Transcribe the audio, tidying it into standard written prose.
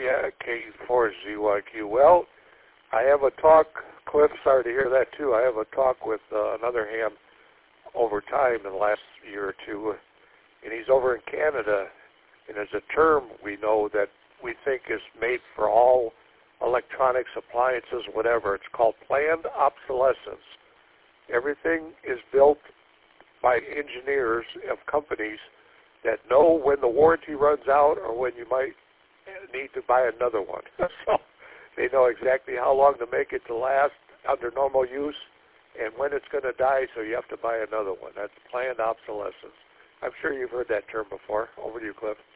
Yeah, K4ZYQ. Well, I have a talk, Cliff, sorry to hear that too. I have a talk with another ham over time in the last year or two, and he's over in Canada, and there's a term we know that we think is made for all electronics, appliances, whatever. It's called planned obsolescence. Everything is built by engineers of companies that know when the warranty runs out or when you might need to buy another one. So they know exactly how long to make it to last under normal use and when it's going to die, so you have to buy another one. That's planned obsolescence. I'm sure you've heard that term before. Over to you, Cliff.